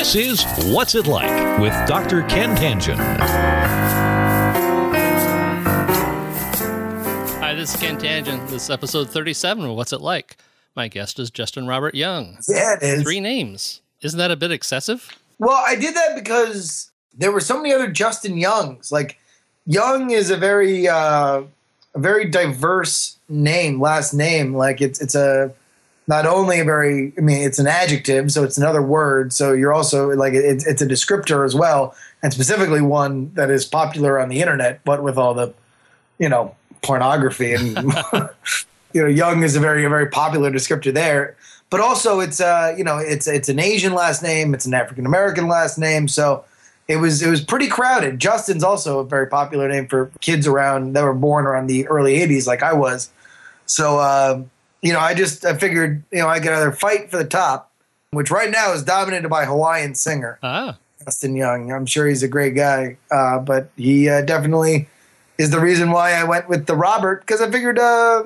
This is What's It Like with Dr. Ken Tangen. Hi, this is Ken Tangen. This is episode 37 of What's It Like. My guest is Justin Robert Young. Yeah, it is. 3 names. Isn't that a bit excessive? Well, I did that because there were so many other Justin Youngs. Like, Young is a very diverse name, last name. Like, it's a not only a very, I mean, it's an adjective, so it's another word. So you're also like, it's a descriptor as well, and specifically one that is popular on the internet, but with all the, pornography and Young is a very popular descriptor there. But also, it's it's an Asian last name, it's an African American last name, so it was pretty crowded. Justin's also a very popular name for kids around that were born around the early '80s, like I was. So I figured I could either fight for the top, which right now is dominated by Hawaiian singer Justin Young. I'm sure he's a great guy, but he definitely is the reason why I went with the Robert, because I figured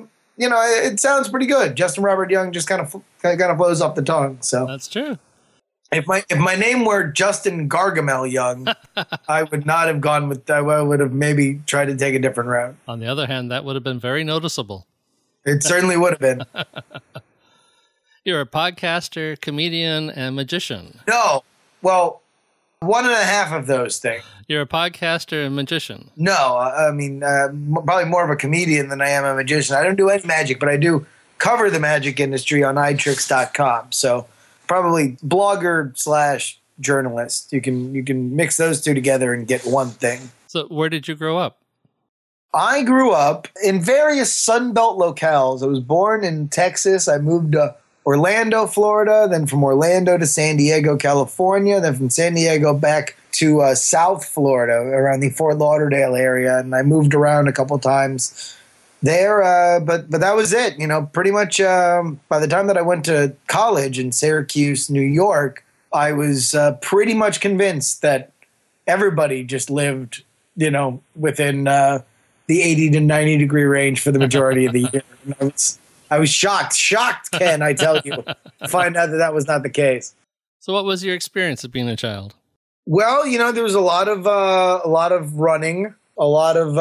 it sounds pretty good. Justin Robert Young just kind of flows off the tongue. So that's true. If my name were Justin Gargamel Young, I would not have gone with. I would have maybe tried to take a different route. On the other hand, that would have been very noticeable. It certainly would have been. You're a podcaster, comedian, and magician. No, well, one and a half of those things. You're a podcaster and magician. No, I mean, probably more of a comedian than I am a magician. I don't do any magic, but I do cover the magic industry on iTricks.com. So probably blogger / journalist. You can mix those two together and get one thing. So where did you grow up? I grew up in various Sunbelt locales. I was born in Texas. I moved to Orlando, Florida, then from Orlando to San Diego, California, then from San Diego back to South Florida, around the Fort Lauderdale area, and I moved around a couple times there, but that was it. Pretty much by the time that I went to college in Syracuse, New York, I was pretty much convinced that everybody just lived, within the 80 to 90 degree range for the majority of the year. And I was shocked, Ken, I tell you, to find out that was not the case. So what was your experience of being a child? Well, there was a lot of running, a lot of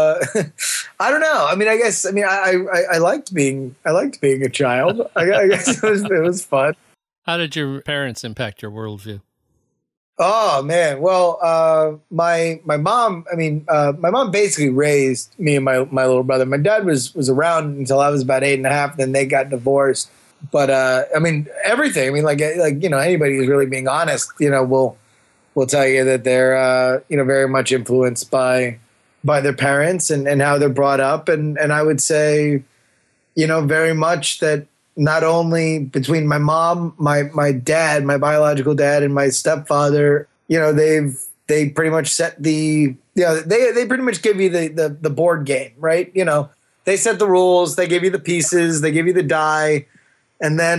I don't know. I mean, I liked being a child. I guess it was fun. How did your parents impact your worldview? Oh man, well, my mom. My mom basically raised me and my little brother. My dad was around until I was about 8.5. Then they got divorced. But everything. Anybody who's really being honest, will tell you that they're very much influenced by their parents and how they're brought up. And I would say, very much that not only between my mom, my dad, my biological dad, and my stepfather, they pretty much set they pretty much give you the board game, right? They set the rules, they give you the pieces, they give you the die, and then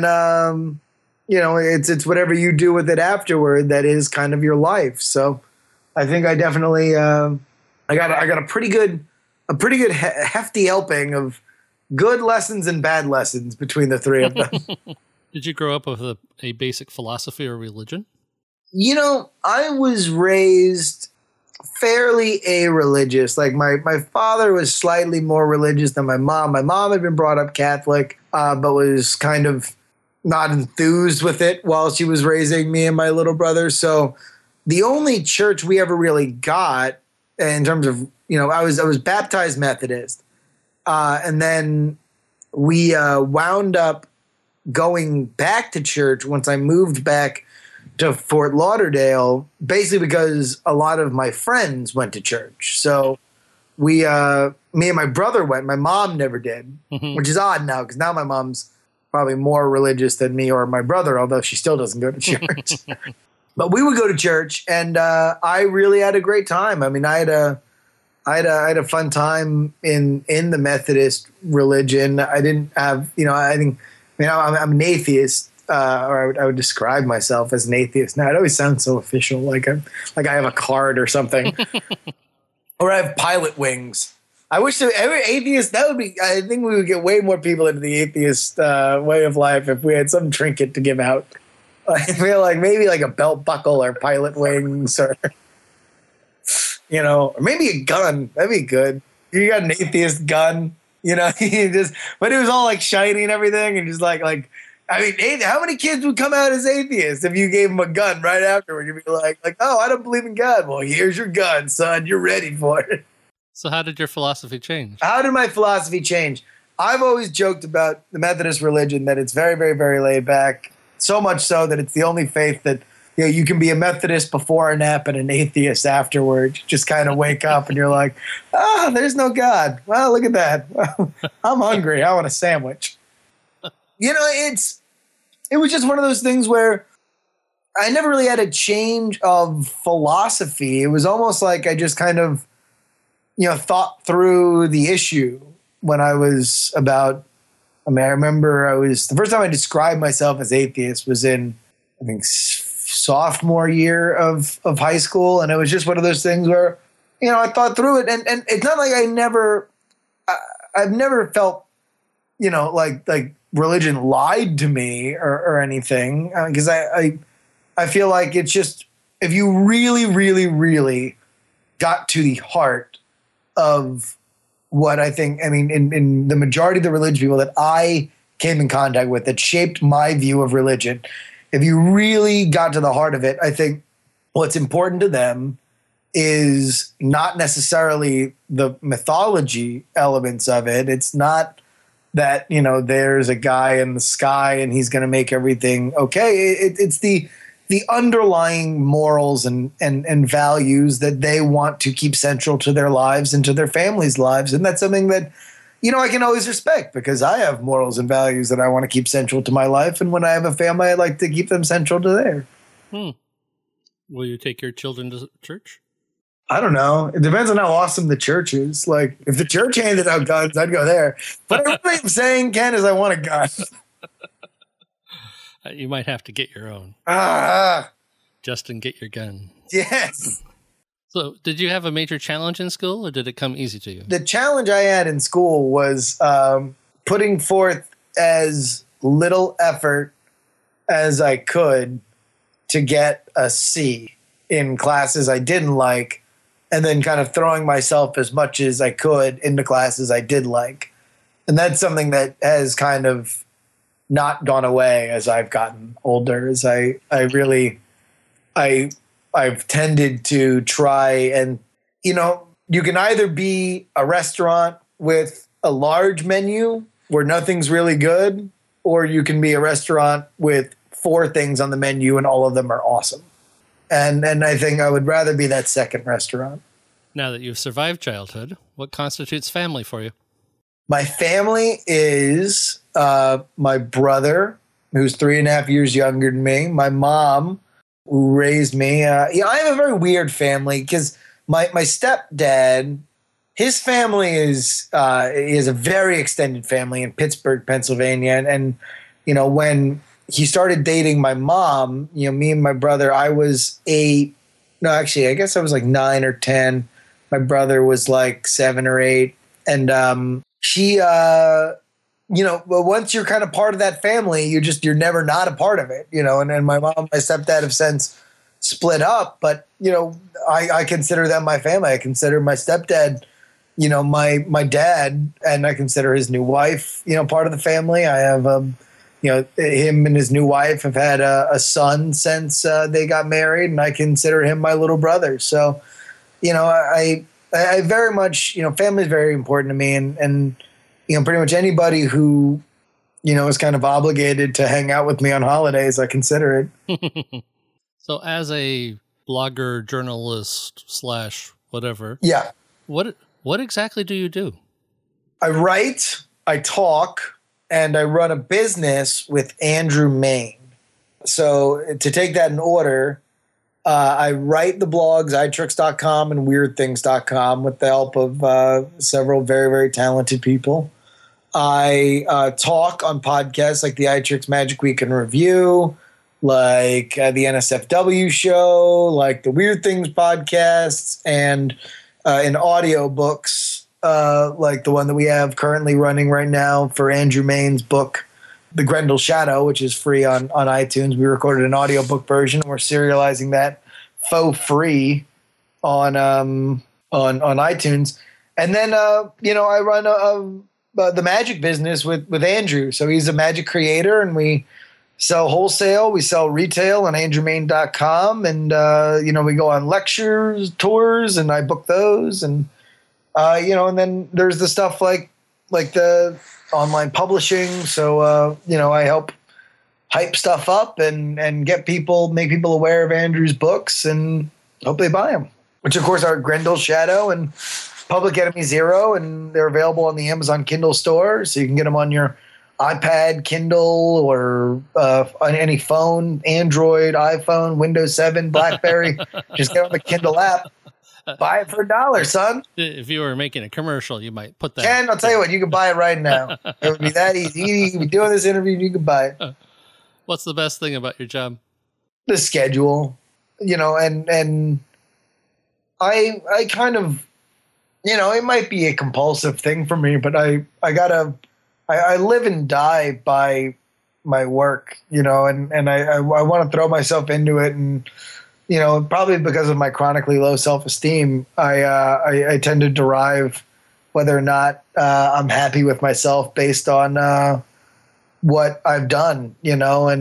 it's whatever you do with it afterward that is kind of your life. So I think I definitely I got a pretty good hefty helping of good lessons and bad lessons between the three of them. Did you grow up with a basic philosophy or religion? I was raised fairly a-religious. Like my father was slightly more religious than my mom. My mom had been brought up Catholic, but was kind of not enthused with it while she was raising me and my little brother. So the only church we ever really got in terms of, I was baptized Methodist. And then we wound up going back to church once I moved back to Fort Lauderdale, basically because a lot of my friends went to church. So me and my brother went. My mom never did, which is odd now because now my mom's probably more religious than me or my brother, although she still doesn't go to church. But we would go to church, and I really had a great time. I mean, I had a fun time in the Methodist religion. I didn't have, I'm an atheist, or I would describe myself as an atheist. Now it always sounds so official, like I have a card or something, or I have pilot wings. I wish that every atheist, I think we would get way more people into the atheist way of life if we had some trinket to give out. I feel like maybe like a belt buckle or pilot wings or, or maybe a gun. That'd be good. You got an atheist gun, but it was all like shiny and everything. And just how many kids would come out as atheists if you gave them a gun right afterward? You'd be like, oh, I don't believe in God. Well, here's your gun, son. You're ready for it. So how did your philosophy change? How did my philosophy change? I've always joked about the Methodist religion that it's very, very, very laid back. So much so that it's the only faith that you can be a Methodist before a nap and an atheist afterward. You just kind of wake up and you're like, there's no God. Well, look at that. I'm hungry. I want a sandwich. It was just one of those things where I never really had a change of philosophy. It was almost like I just kind of, thought through the issue when I was I remember the first time I described myself as atheist was in, I think, sophomore year of high school. And it was just one of those things where, I thought through it. And it's not like I've never felt, like religion lied to me or anything. Because I feel like it's just, if you really, really, really got to the heart of what I think, in the majority of the religious people that I came in contact with that shaped my view of religion, if you really got to the heart of it, I think what's important to them is not necessarily the mythology elements of it. It's not that, there's a guy in the sky and he's going to make everything okay. It's the underlying morals and values that they want to keep central to their lives and to their families' lives. And that's something that, I can always respect because I have morals and values that I want to keep central to my life. And when I have a family, I like to keep them central to theirs. Will you take your children to church? I don't know. It depends on how awesome the church is. Like, if the church handed out guns, I'd go there. But what I'm saying, Ken, is I want a gun. You might have to get your own. Justin, get your gun. Yes. So did you have a major challenge in school or did it come easy to you? The challenge I had in school was putting forth as little effort as I could to get a C in classes I didn't like, and then kind of throwing myself as much as I could into classes I did like. And that's something that has kind of not gone away as I've gotten older. As I've tended to try and, you can either be a restaurant with a large menu where nothing's really good, or you can be a restaurant with 4 things on the menu and all of them are awesome. And I think I would rather be that second restaurant. Now that you've survived childhood, what constitutes family for you? My family is my brother, who's 3.5 years younger than me, my mom, who raised me. I have a very weird family because my stepdad, his family is a very extended family in Pittsburgh, Pennsylvania. And when he started dating my mom, me and my brother, I guess I was like 9 or 10. My brother was like 7 or 8. And she, but once you're kind of part of that family, you're never not a part of it, and my mom and my stepdad have since split up, but, I consider them my family. I consider my stepdad, my dad, and I consider his new wife, part of the family. I have, him and his new wife have had a son since they got married, and I consider him my little brother. So, I very much, family is very important to me, and pretty much anybody who, is kind of obligated to hang out with me on holidays, I consider it. So as a blogger, journalist / whatever. Yeah. What exactly do you do? I write, I talk, and I run a business with Andrew Mayne. So to take that in order, I write the blogs, iTricks.com and WeirdThings.com with the help of several very, very talented people. I talk on podcasts like the iTricks Magic Week in Review, like the NSFW show, like the Weird Things podcasts, and in audio books like the one that we have currently running right now for Andrew Mayne's book, The Grendel Shadow, which is free on iTunes. We recorded an audiobook version, and we're serializing that for free on iTunes. And then I run the magic business with Andrew. So he's a magic creator, and we sell wholesale, we sell retail on andrewmain.com, and we go on lectures, tours, and I book those, and and then there's the stuff like the online publishing. So I help hype stuff up and make people aware of Andrew's books and hope they buy them, which of course are Grendel Shadow and Public Enemy Zero, and they're available on the Amazon Kindle store, so you can get them on your iPad, Kindle, or on any phone, Android, iPhone, Windows 7, BlackBerry. Just get on the Kindle app. Buy it for $1, son. If you were making a commercial, you might put that. Ken, I'll tell you what, you can buy it right now. It would be that easy. You can be doing this interview and you can buy it. What's the best thing about your job? The schedule, and I kind of, it might be a compulsive thing for me, but I live and die by my work, and I want to throw myself into it. And, probably because of my chronically low self-esteem, I tend to derive whether or not I'm happy with myself based on what I've done, and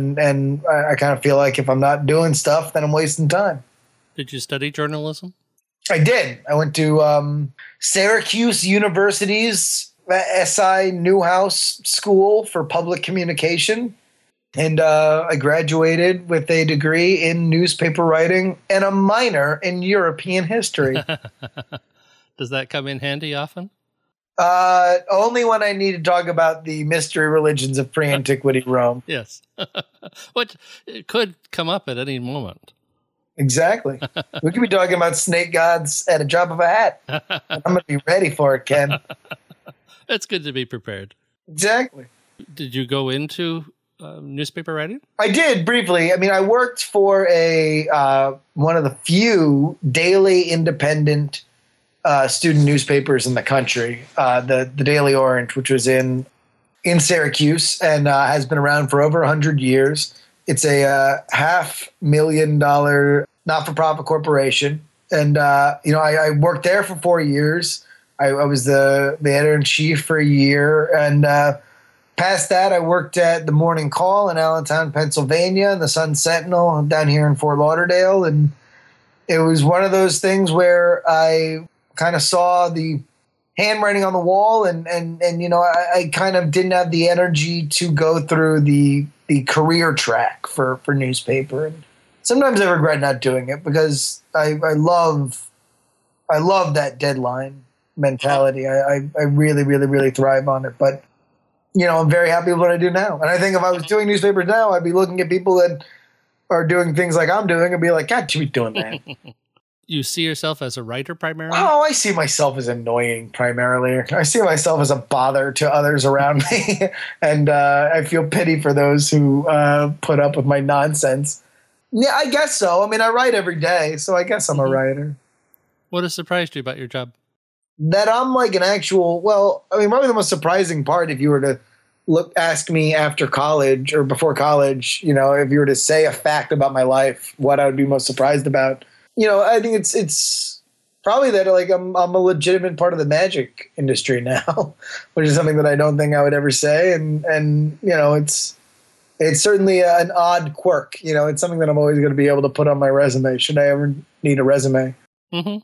I kind of feel like if I'm not doing stuff, then I'm wasting time. Did you study journalism? I did. I went to Syracuse University's SI Newhouse School for Public Communication. And I graduated with a degree in newspaper writing and a minor in European history. Does that come in handy often? Only when I need to talk about the mystery religions of pre-antiquity Rome. Yes. Which it could come up at any moment. Exactly. We could be talking about snake gods at a drop of a hat. I'm going to be ready for it, Ken. It's good to be prepared. Exactly. Did you go into newspaper writing? I did briefly. I mean, I worked for one of the few daily independent student newspapers in the country, the Daily Orange, which was in Syracuse and has been around for over 100 years. It's a $500,000 not-for-profit corporation. And, I worked there for 4 years. I was the editor-in-chief for a year. And past that, I worked at the Morning Call in Allentown, Pennsylvania, and the Sun Sentinel down here in Fort Lauderdale. And it was one of those things where I kind of saw the handwriting on the wall and I kind of didn't have the energy to go through the career track for newspaper. And sometimes I regret not doing it because I love that deadline mentality. I really, really, really thrive on it. But, I'm very happy with what I do now. And I think if I was doing newspapers now, I'd be looking at people that are doing things like I'm doing and be like, God, you be doing that. You see yourself as a writer primarily? Oh, I see myself as annoying primarily. I see myself as a bother to others around me. And I feel pity for those who put up with my nonsense. Yeah, I guess so. I mean, I write every day, so I guess I'm a writer. What has surprised you about your job? That I'm like an actual, probably the most surprising part, if you were to ask me after college or before college, if you were to say a fact about my life, what I would be most surprised about. I think it's probably that I'm a legitimate part of the magic industry now, which is something that I don't think I would ever say. And it's certainly an odd quirk. It's something that I'm always going to be able to put on my resume should I ever need a resume. Mm-hmm.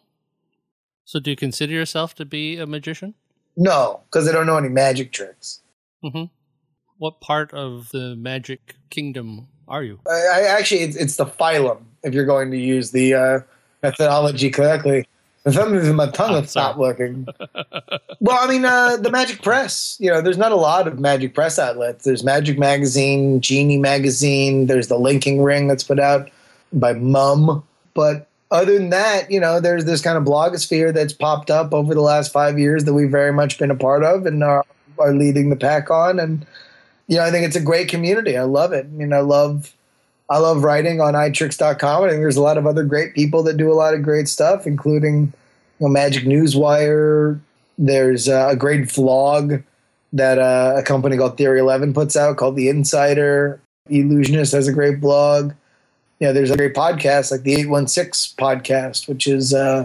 So do you consider yourself to be a magician? No, because I don't know any magic tricks. Mm-hmm. What part of the magic kingdom are you? I actually, it's the phylum, if you're going to use the methodology correctly. For some reason, my tongue will stop working. Well, the Magic Press. There's not a lot of Magic Press outlets. There's Magic Magazine, Genie Magazine. There's the Linking Ring that's put out by Mum. But other than that, there's this kind of blogosphere that's popped up over the last 5 years that we've very much been a part of and are leading the pack on. And I think it's a great community. I love it. I love writing on iTricks.com. I think there's a lot of other great people that do a lot of great stuff, including Magic Newswire. There's a great vlog that a company called Theory 11 puts out called The Insider. Illusionist has a great blog. There's a great podcast like the 816 podcast, which is a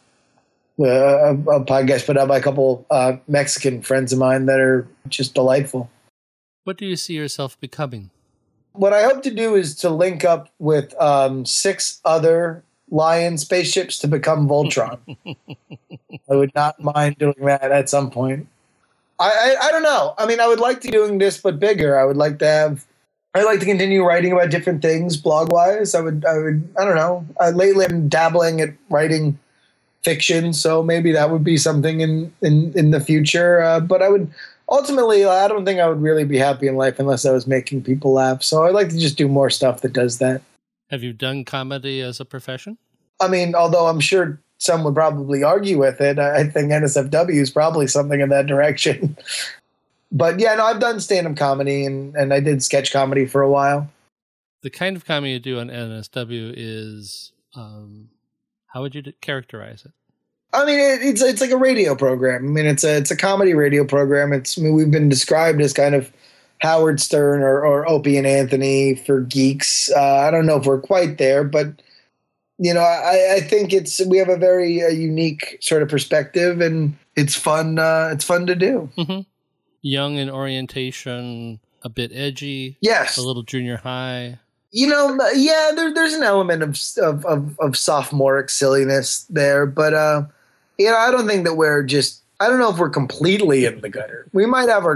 podcast put out by a couple Mexican friends of mine that are just delightful. What do you see yourself becoming? What I hope to do is to link up with 6 other Lion spaceships to become Voltron. I would not mind doing that at some point. I don't know. I mean, I would like to be doing this, but bigger. I'd like to continue writing about different things blog wise. I don't know. Lately I'm dabbling at writing fiction, so maybe that would be something in the future. But ultimately, I don't think I would really be happy in life unless I was making people laugh. So I'd like to just do more stuff that does that. Have you done comedy as a profession? I mean, although I'm sure some would probably argue with it, I think NSFW is probably something in that direction. But yeah, no, I've done stand-up comedy and I did sketch comedy for a while. The kind of comedy you do on NSW is, how would you characterize it? I mean, it's like a radio program. I mean, it's a comedy radio program. We've been described as kind of Howard Stern or Opie and Anthony for geeks. I don't know if we're quite there, but I think we have a very unique sort of perspective, and it's fun. It's fun to do. Mm-hmm. Young in orientation, a bit edgy. Yes, a little junior high. Yeah, there's an element of sophomoric silliness there, but I don't think that we're just. I don't know if we're completely in the gutter. We might have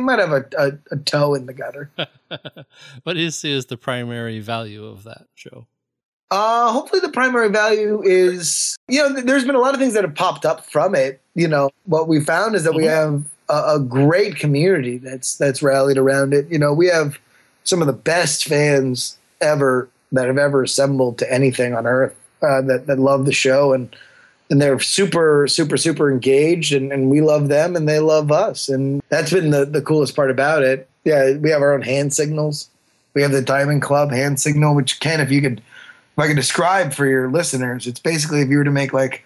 a toe in the gutter. What do you see as the primary value of that show? Hopefully the primary value is, there's been a lot of things that have popped up from it. What we found is that we have a great community that's rallied around it. We have some of the best fans ever that have ever assembled to anything on earth that love the show, and they're super, super, super engaged, and we love them and they love us. And that's been the coolest part about it. Yeah, we have our own hand signals. We have the Diamond Club hand signal, which if I could describe for your listeners, it's basically if you were to make like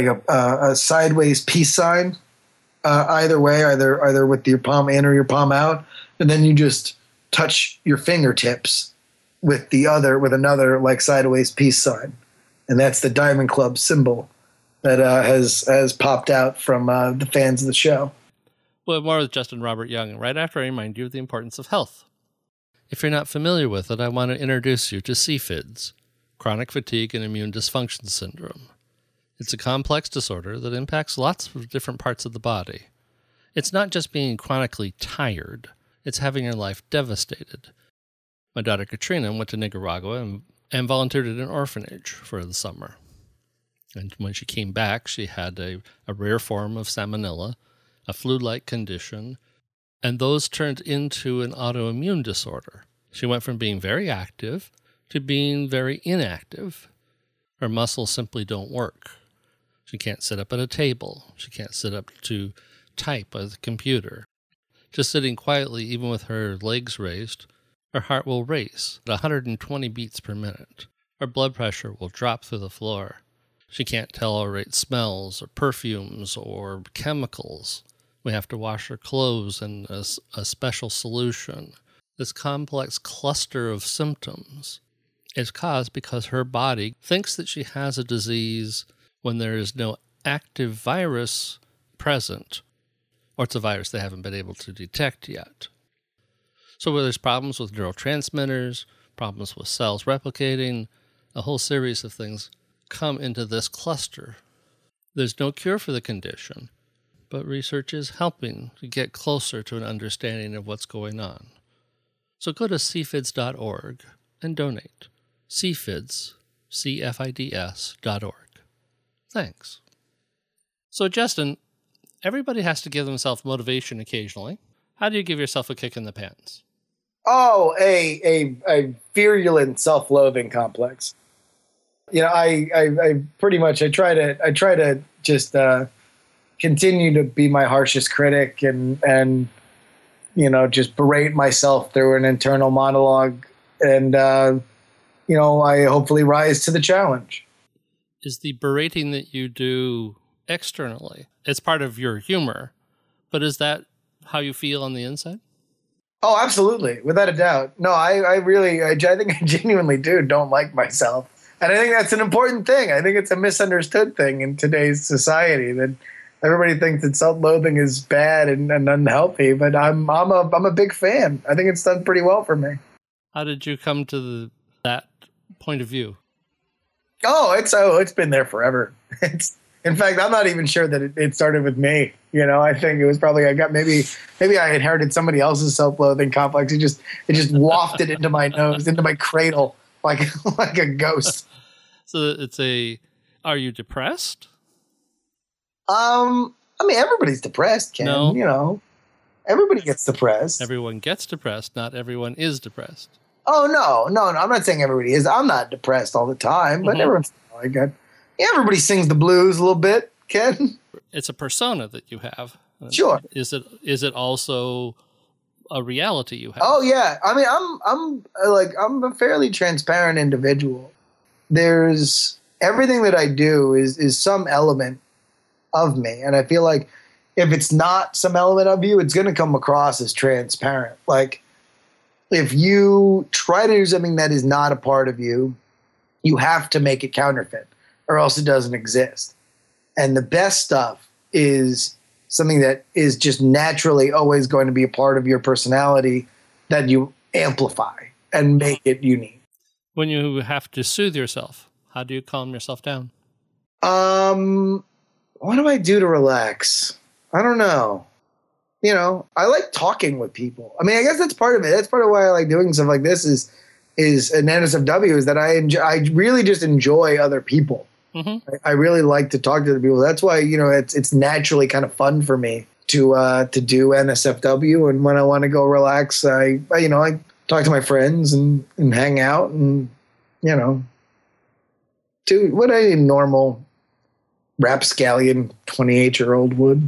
a sideways peace sign, either way, either with your palm in or your palm out, and then you just touch your fingertips with another like sideways peace sign, and that's the Diamond Club symbol that has popped out from the fans of the show. Well, more with Justin Robert Young, right after I remind you of the importance of health. If you're not familiar with it, I want to introduce you to CFIDS. Chronic fatigue and immune dysfunction syndrome. It's a complex disorder that impacts lots of different parts of the body. It's not just being chronically tired, it's having your life devastated. My daughter Katrina went to Nicaragua and volunteered at an orphanage for the summer. And when she came back, she had a rare form of salmonella, a flu-like condition, and those turned into an autoimmune disorder. She went from being very active to being very inactive. Her muscles simply don't work. She can't sit up at a table. She can't sit up to type at the computer. Just sitting quietly, even with her legs raised, her heart will race at 120 beats per minute. Her blood pressure will drop through the floor. She can't tolerate smells or perfumes or chemicals. We have to wash her clothes in a special solution. This complex cluster of symptoms is caused because her body thinks that she has a disease when there is no active virus present, or it's a virus they haven't been able to detect yet. So where there's problems with neurotransmitters, problems with cells replicating, a whole series of things come into this cluster. There's no cure for the condition, but research is helping to get closer to an understanding of what's going on. So go to cfids.org and donate. CFIDS, CFIDS.org. Thanks. So, Justin, everybody has to give themselves motivation occasionally. How do you give yourself a kick in the pants? Oh, a virulent self-loathing complex. I pretty much I try to just continue to be my harshest critic and just berate myself through an internal monologue, and I hopefully rise to the challenge. Is the berating that you do externally, it's part of your humor, but is that how you feel on the inside? Oh, absolutely. Without a doubt. No, I think I genuinely don't like myself. And I think that's an important thing. I think it's a misunderstood thing in today's society that everybody thinks that self-loathing is bad and unhealthy, but I'm a big fan. I think it's done pretty well for me. How did you come to that point of view? Oh, it's been there forever. In fact, I'm not even sure that it started with me. I think it was probably maybe I inherited somebody else's self-loathing complex. It just wafted into my nose, into my cradle like a ghost. So are you depressed? I mean, everybody's depressed, Ken. No. Everybody gets depressed. Everyone gets depressed. Not everyone is depressed. Oh, no. I'm not saying everybody is. I'm not depressed all the time, but everybody sings the blues a little bit, Ken. It's a persona that you have. Sure. Is it also a reality you have? Oh, yeah. I mean, I'm a fairly transparent individual. There's everything that I do is some element of me. And I feel like if it's not some element of you, it's going to come across as transparent. Like if you try to do something that is not a part of you, you have to make it counterfeit or else it doesn't exist. And the best stuff is something that is just naturally always going to be a part of your personality that you amplify and make it unique. When you have to soothe yourself, how do you calm yourself down? What do I do to relax? I don't know. I like talking with people. I mean, I guess that's part of it. That's part of why I like doing stuff like this is an NSFW is that I really just enjoy other people. Mm-hmm. I really like to talk to the people. That's why, it's naturally kind of fun for me to do NSFW. And when I want to go relax, I talk to my friends and hang out and, do what a normal rapscallion 28-year-old would.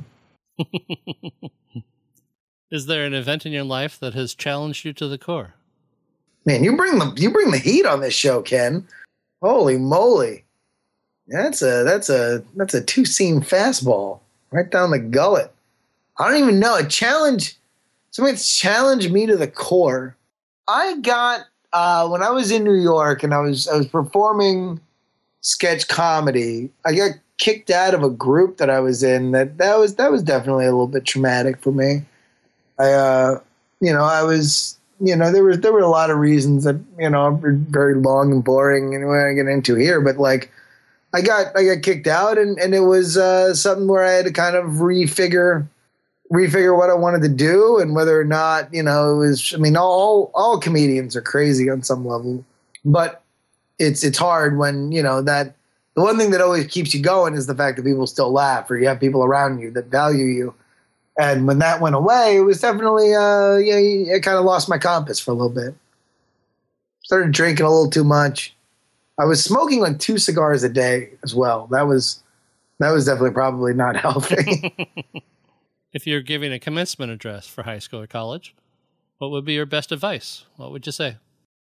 Is there an event in your life that has challenged you to the core? Man, you bring the heat on this show, Ken. Holy moly. That's a two-seam fastball right down the gullet. I don't even know. Somebody's challenged me to the core. I got when I was in New York and I was performing sketch comedy, I got kicked out of a group that I was in. That was definitely a little bit traumatic for me. I was, there were a lot of reasons that, are very long and boring and we're going to get into here, but like I got kicked out and it was something where I had to kind of refigure what I wanted to do and whether or not, it was, I mean, all comedians are crazy on some level, but it's hard when, that the one thing that always keeps you going is the fact that people still laugh or you have people around you that value you. And when that went away, it was definitely, I kind of lost my compass for a little bit. Started drinking a little too much. I was smoking like 2 cigars a day as well. That was definitely probably not healthy. If you're giving a commencement address for high school or college, what would be your best advice? What would you say?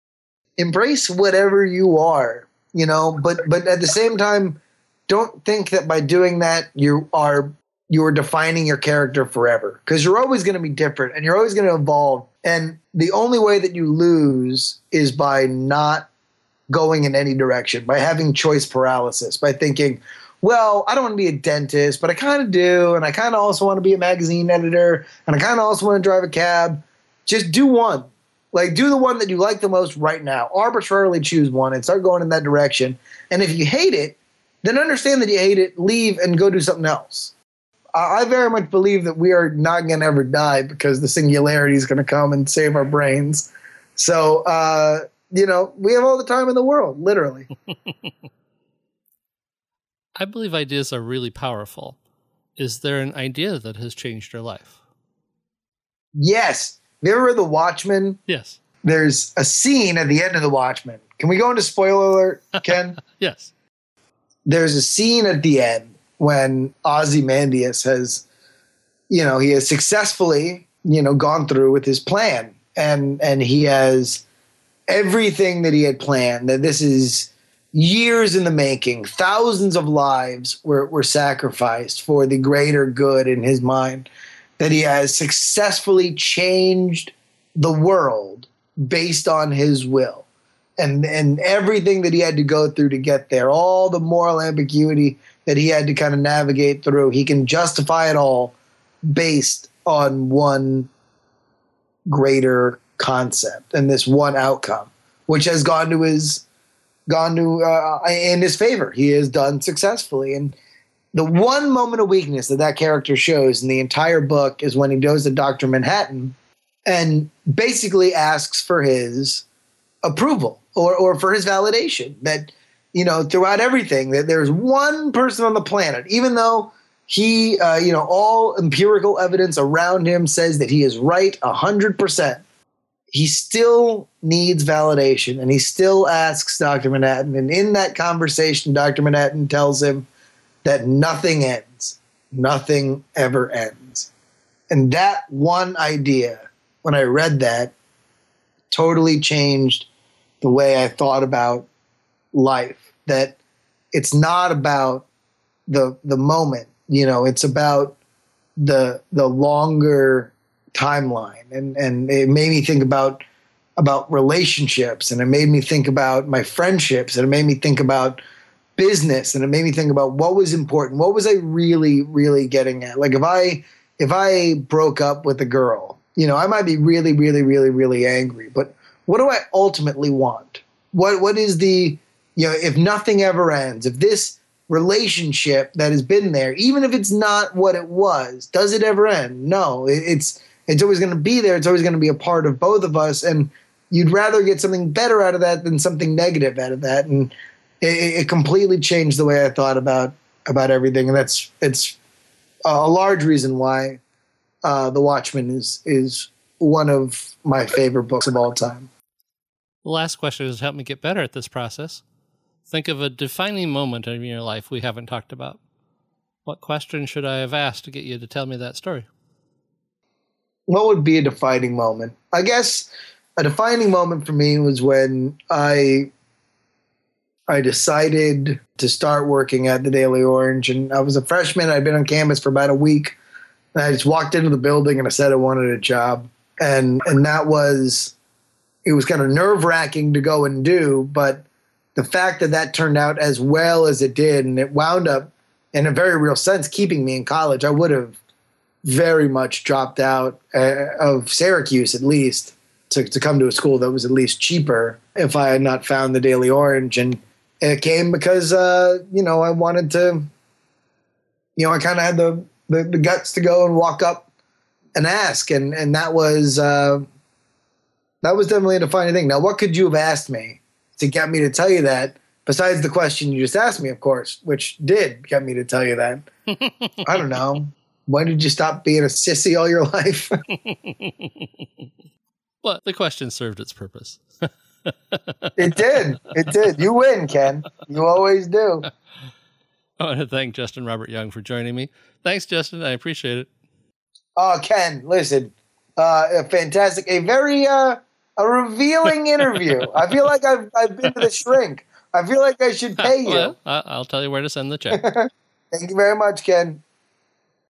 Embrace whatever you are, but at the same time, don't think that by doing that you are defining your character forever, because you're always going to be different and you're always going to evolve. And the only way that you lose is by not going in any direction, by having choice paralysis, by thinking, well, I don't want to be a dentist, but I kind of do. And I kind of also want to be a magazine editor. And I kind of also want to drive a cab. Just do one. Like, do the one that you like the most right now. Arbitrarily choose one and start going in that direction. And if you hate it, then understand that you hate it, leave and go do something else. I very much believe that we are not going to ever die because the singularity is going to come and save our brains. So, we have all the time in the world, literally. I believe ideas are really powerful. Is there an idea that has changed your life? Yes. Have you ever read The Watchmen? Yes. There's a scene at the end of The Watchmen. Can we go into spoiler alert, Ken? Yes. There's a scene at the end when Ozymandias has, he has successfully, gone through with his plan. And he has everything that he had planned. That this is years in the making. Thousands of lives were sacrificed for the greater good in his mind. that he has successfully changed the world based on his will. And everything that he had to go through to get there, all the moral ambiguity that he had to kind of navigate through, he can justify it all based on one greater concept and this one outcome, which has gone in his favor. He has done successfully. And the one moment of weakness that character shows in the entire book is when he goes to Dr. Manhattan and basically asks for his approval or for his validation that, throughout everything, that there's one person on the planet, even though he, all empirical evidence around him says that he is right 100%. He still needs validation, and he still asks Dr. Manhattan. And in that conversation, Dr. Manhattan tells him that nothing ends. Nothing ever ends. And that one idea, when I read that, totally changed the way I thought about life. That it's not about the moment, it's about the longer timeline. And it made me think about relationships, and it made me think about my friendships, and it made me think about business, and it made me think about what was important. What was I really, really getting at? Like if I broke up with a girl, I might be really, really, really, really angry, but what do I ultimately want? What is the, if nothing ever ends, if this relationship that has been there, even if it's not what it was, does it ever end? No, it's always going to be there. It's always going to be a part of both of us. And you'd rather get something better out of that than something negative out of that. And it completely changed the way I thought about everything. And it's a large reason why The Watchmen is one of my favorite books of all time. The last question has helped me get better at this process. Think of a defining moment in your life we haven't talked about. What question should I have asked to get you to tell me that story? What would be a defining moment? I guess a defining moment for me was when I decided to start working at the Daily Orange, and I was a freshman. I'd been on campus for about a week, and I just walked into the building and I said I wanted a job, and that was, it was kind of nerve-wracking to go and do, but the fact that turned out as well as it did, and it wound up in a very real sense keeping me in college. I would have very much dropped out of Syracuse, at least, to come to a school that was at least cheaper if I had not found the Daily Orange. And it came because, I wanted to, I kind of had the guts to go and walk up and ask. And that was definitely a defining thing. Now, what could you have asked me to get me to tell you that, besides the question you just asked me, of course, which did get me to tell you that? I don't know. When did you stop being a sissy all your life? Well, the question served its purpose. It did. It did. You win, Ken. You always do. I want to thank Justin Robert Young for joining me. Thanks, Justin. I appreciate it. Oh, Ken, listen. A fantastic, a very a revealing interview. I feel like I've been to the shrink. I feel like I should pay you. Well, I'll tell you where to send the check. Thank you very much, Ken.